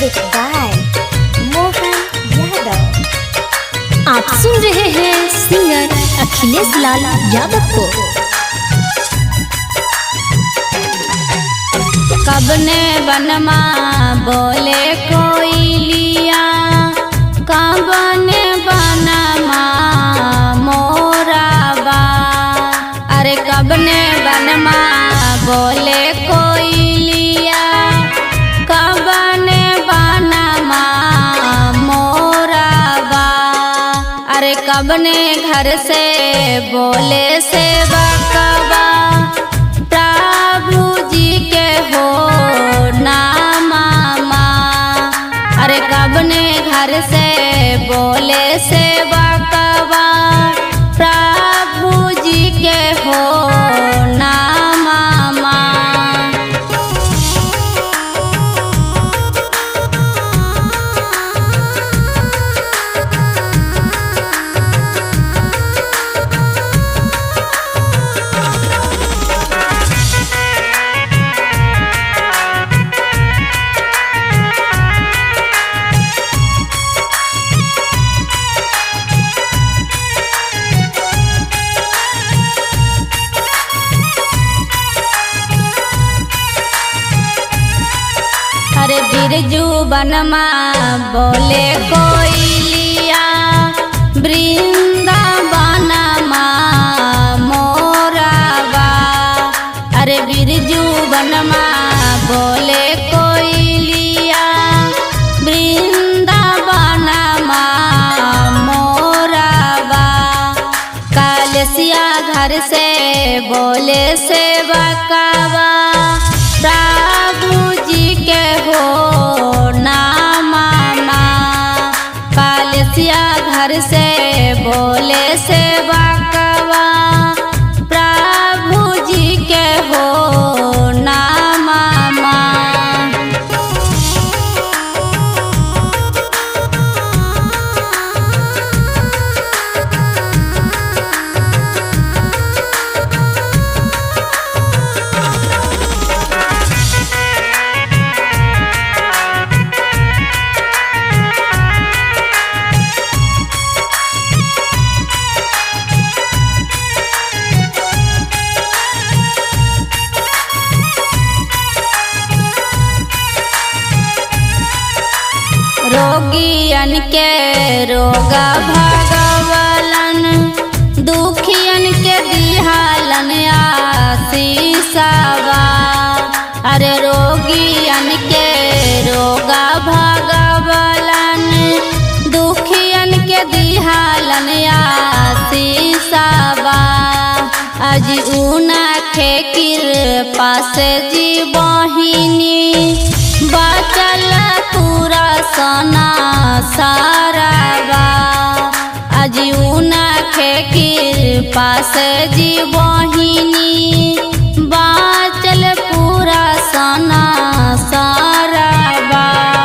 Music by Mohan Yadav. आप सुन रहे हैं सिंगर अखिलेश लाल यादव को। कब ने बनमा बोले कोयलिया, कब ने बनमा मोराबा। अरे कब ने बनमा बोले कोयलिया, कब ने बनमा मोराबा। अरे कब ने घर से बोले से बकवा, प्रभु जी के हो नामा। अरे कब ने घर से बोले से बकवा, प्रभु जी के हो नामा। अरे बिरजू बनमा बोले कोयलिया, वृंदावनमा मोराबा। अरे बिरजू बनमा बोले कोयलिया, वृंदावनमा मोराबा। कालसिया घर से बोले से बकवा, प्रभु जी के हो नामा। कालसिया घर से बोले से बकवा, प्रभु जी के हो नामा। रोगियन के रोगा भगवलन, दुखियन के दिहालन आशीषवा। अरे रोगियन के रोगा भगवलन, दुखियन के दिहालन आशीषवा। आज ऊना के कृपा से जी बहिनी, बचल पूरा सना साराबा। आज ऊना के कृपा से जी बहिनी, बचल पूरा सना साराबा।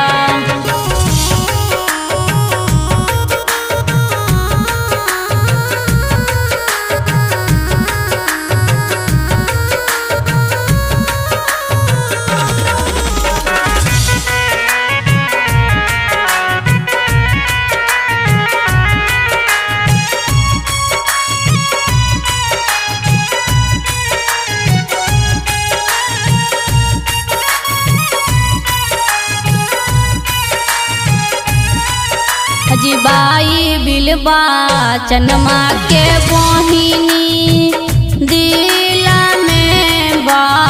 अजीबाई बिलबा चनमा के बहिनी, दिला में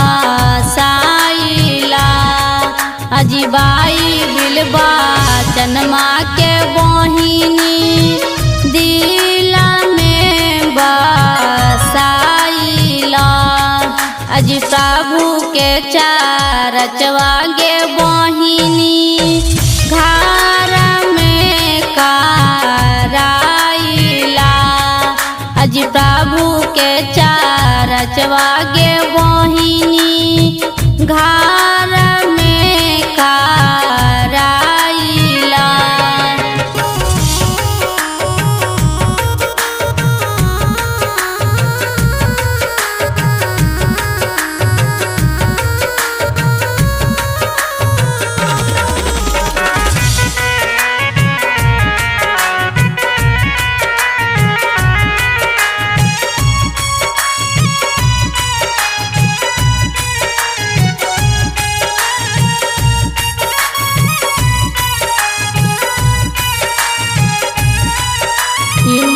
बसाइला। अजीबाई बिलबा चनमा के बहिनी, दिला में बसाइला। अजी प्रभु के चारचवा गे बहिनी, घर में कराइला। अजी प्रभु के चारचवा गे बहिनी, घर में कराइला।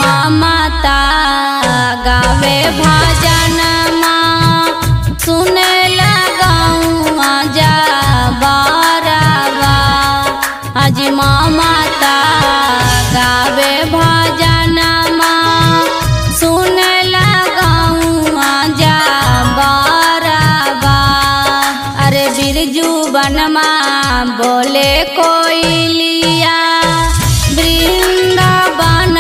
माता गावे भजन माँ सुने लगाऊँ जा बाराबा आज माता गावे भजन माँ सुने लगाऊँ जा बाराबा अरे बिरजू बनमा बोले कोयलिया वृंदावन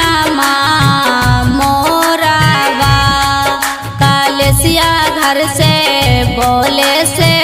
मोरावा कालेसिया घर से बोले से